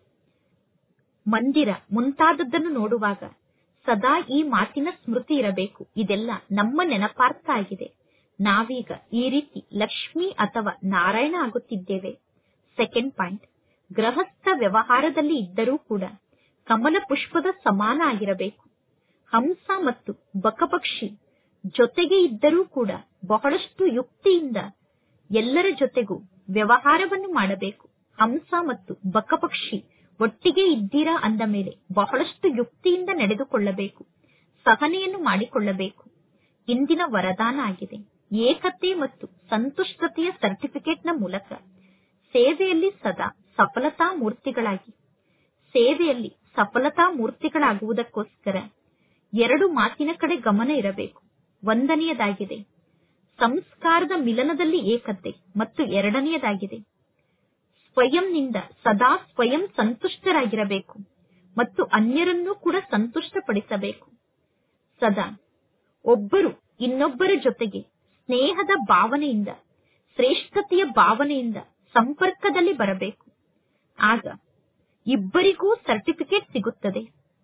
ಮಂದಿರ ಮುಂತಾದದ್ದನ್ನು ನೋಡುವಾಗ ಸದಾ ಈ ಮಾತಿನ ಸ್ಮೃತಿ ಇರಬೇಕು. ಇದೆಲ್ಲ ನಮ್ಮ ನೆನಪಾರ್ಥ ಆಗಿದೆ. ನಾವೀಗ ಈ ರೀತಿ ಲಕ್ಷ್ಮಿ ಅಥವಾ ನಾರಾಯಣ ಆಗುತ್ತಿದ್ದೇವೆ. ಸೆಕೆಂಡ್ ಪಾಯಿಂಟ್, ಗೃಹಸ್ಥ ವ್ಯವಹಾರದಲ್ಲಿ ಇದ್ದರೂ ಕೂಡ ಕಮಲ ಪುಷ್ಪದ ಸಮಾನ ಆಗಿರಬೇಕು. ಹಂಸ ಮತ್ತು ಬಕಪಕ್ಷಿ ಜೊತೆಗೆ ಇದ್ದರೂ ಕೂಡ ಬಹಳಷ್ಟು ಯುಕ್ತಿಯಿಂದ ಎಲ್ಲರ ಜೊತೆಗೂ ವ್ಯವಹಾರವನ್ನು ಮಾಡಬೇಕು. ಹಂಸ ಮತ್ತು ಬಕಪಕ್ಷಿ ಒಟ್ಟಿಗೆ ಇದ್ದೀರಾ ಅಂದ ಮೇಲೆ ಬಹಳಷ್ಟು ಯುಕ್ತಿಯಿಂದ ನಡೆದುಕೊಳ್ಳಬೇಕು, ಸಹನೆಯನ್ನು ಮಾಡಿಕೊಳ್ಳಬೇಕು. ಇಂದಿನ ವರದಾನ ಆಗಿದೆ. ಏಕತೆ ಮತ್ತು ಸಂತುಷ್ಟತೆಯ ಸರ್ಟಿಫಿಕೇಟ್ನ ಮೂಲಕ ಸೇವೆಯಲ್ಲಿ ಸದಾ ಸಫಲತಾ ಮೂರ್ತಿಗಳಾಗಿ, ಸೇವೆಯಲ್ಲಿ ಸಫಲತಾ ಮೂರ್ತಿಗಳಾಗುವುದಕ್ಕೋಸ್ಕರ ಎರಡು ಮಾತಿನ ಕಡೆ ಗಮನ ಇರಬೇಕು. ಒಂದನೆಯದಾಗಿದೆ ಸಂಸ್ಕಾರದ ಮಿಲನದಲ್ಲಿ ಏಕತೆ ಮತ್ತು ಎರಡನೆಯದಾಗಿದೆ ಸ್ವಯಂನಿಂದ ಸದಾ ಸ್ವಯಂ ಸಂತುಷ್ಟರಾಗಿರಬೇಕು ಮತ್ತು ಅನ್ಯರನ್ನೂ ಕೂಡ ಸಂತುಷ್ಟಪಡಿಸಬೇಕು. ಸದಾ ಒಬ್ಬರು ಇನ್ನೊಬ್ಬರ ಜೊತೆಗೆ ಸ್ನೇಹದ ಭಾವನೆಯಿಂದ, ಶ್ರೇಷ್ಠತೆಯ ಭಾವನೆಯಿಂದ ಸಂಪರ್ಕದಲ್ಲಿ ಬರಬೇಕು. ಆಗ ಇಬ್ಬರಿಗೂ ಸರ್ಟಿಫಿಕೇಟ್ ಸಿಗುತ್ತದೆ.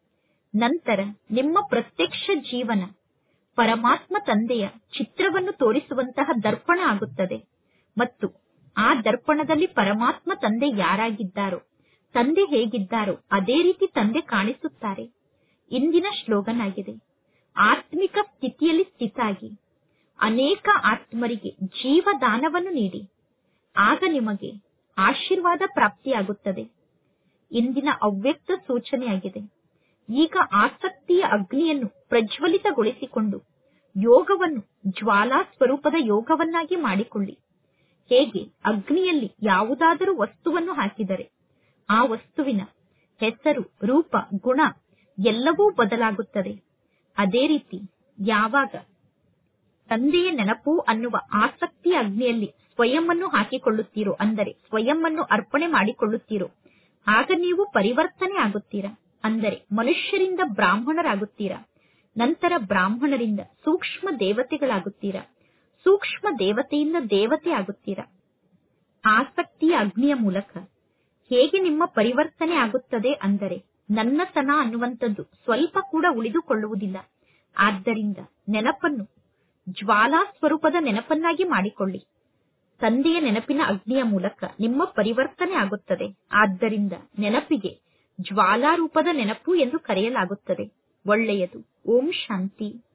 ನಂತರ ನಿಮ್ಮ ಪ್ರತ್ಯಕ್ಷ ಜೀವನ ಪರಮಾತ್ಮ ತಂದೆಯ ಚಿತ್ರವನ್ನು ತೋರಿಸುವಂತಹ ದರ್ಪಣ ಆಗುತ್ತದೆ ಮತ್ತು ಆ ದರ್ಪಣದಲ್ಲಿ ಪರಮಾತ್ಮ ತಂದೆ ಯಾರಾಗಿದ್ದಾರೋ, ತಂದೆ ಹೇಗಿದ್ದಾರೋ ಅದೇ ರೀತಿ ತಂದೆ ಕಾಣಿಸುತ್ತಾರೆ. ಇಂದಿನ ಶ್ಲೋಗನ್ ಆಗಿದೆ, ಆತ್ಮಿಕ ಸ್ಥಿತಿಯಲ್ಲಿ ಸ್ಥಿತಾಗಿ ಅನೇಕ ಆತ್ಮರಿಗೆ ಜೀವದಾನವನ್ನು ನೀಡಿ, ಆಗ ನಿಮಗೆ ಆಶೀರ್ವಾದ ಪ್ರಾಪ್ತಿಯಾಗುತ್ತದೆ. ಇಂದಿನ ಅವ್ಯಕ್ತ ಸೂಚನೆಯಾಗಿದೆ. ಈಗ ಆಸಕ್ತಿಯ ಅಗ್ನಿಯನ್ನು ಪ್ರಜ್ವಲಿತಗೊಳಿಸಿಕೊಂಡು ಯೋಗವನ್ನು ಜ್ವಾಲಾ ಸ್ವರೂಪದ ಯೋಗವನ್ನಾಗಿ ಮಾಡಿಕೊಳ್ಳಿ. ಹೇಗೆ ಅಗ್ನಿಯಲ್ಲಿ ಯಾವುದಾದರೂ ವಸ್ತುವನ್ನು ಹಾಕಿದರೆ ಆ ವಸ್ತುವಿನ ಹೆಸರು, ರೂಪ, ಗುಣ ಎಲ್ಲವೂ ಬದಲಾಗುತ್ತದೆ. ಅದೇ ರೀತಿ ಯಾವಾಗ ತಂದೆಯ ನೆನಪು ಅನ್ನುವ ಆಸಕ್ತಿಯ ಅಗ್ನಿಯಲ್ಲಿ ಸ್ವಯಂವನ್ನು ಹಾಕಿಕೊಳ್ಳುತ್ತೀರೋ, ಅಂದರೆ ಸ್ವಯಂವನ್ನು ಅರ್ಪಣೆ ಮಾಡಿಕೊಳ್ಳುತ್ತೀರೋ, ಆಗ ನೀವು ಪರಿವರ್ತನೆ ಆಗುತ್ತೀರಾ. ಅಂದರೆ ಮನುಷ್ಯರಿಂದ ಬ್ರಾಹ್ಮಣರಾಗುತ್ತೀರಾ, ನಂತರ ಬ್ರಾಹ್ಮಣರಿಂದ ಸೂಕ್ಷ್ಮ ದೇವತೆಗಳಾಗುತ್ತೀರಾ, ಸೂಕ್ಷ್ಮ ದೇವತೆಯಿಂದ ದೇವತೆ ಆಗುತ್ತೀರಾ. ಆಸಕ್ತಿಯ ಅಗ್ನಿಯ ಮೂಲಕ ಹೇಗೆ ನಿಮ್ಮ ಪರಿವರ್ತನೆ ಆಗುತ್ತದೆ ಅಂದರೆ ನನ್ನತನ ಅನ್ನುವಂಥದ್ದು ಸ್ವಲ್ಪ ಕೂಡ ಉಳಿದುಕೊಳ್ಳುವುದಿಲ್ಲ. ಆದ್ದರಿಂದ ನೆನಪನ್ನು ಜ್ವಾಲಾ ಸ್ವರೂಪದ ನೆನಪನ್ನಾಗಿ ಮಾಡಿಕೊಳ್ಳಿ. ತಂದೆಯ ನೆನಪಿನ ಅಗ್ನಿಯ ಮೂಲಕ ನಿಮ್ಮ ಪರಿವರ್ತನೆ ಆಗುತ್ತದೆ. ಆದ್ದರಿಂದ ನೆನಪಿಗೆ ಜ್ವಾಲಾ ರೂಪದ ನೆನಪು ಎಂದು ಕರೆಯಲಾಗುತ್ತದೆ. ಒಳ್ಳೆಯದು. ಓಂ ಶಾಂತಿ.